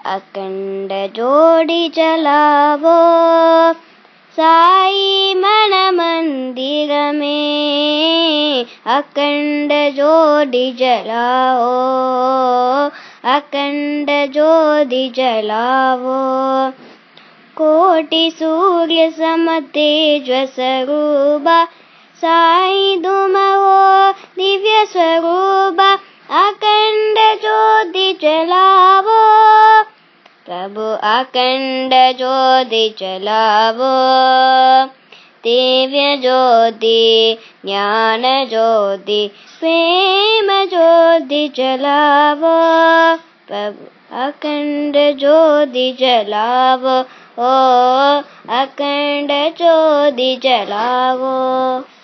अखंड ज्योति जलावो साई मन मंदिर में अखंड ज्योति जलाओ अखंड ज्योति जलाओ कोटि सूर्य सम तेज स्वरूप साई तुमो दिव्य स्वरूप अखंड ज्योति जलाओ प्रभु अखंड ज्योति जलाओ दिव्य ज्योति ज्ञान ज्योति प्रेम ज्योति जलाओ प्रभु अखंड ज्योति जलाओ ओ अखंड ज्योति जलाओ।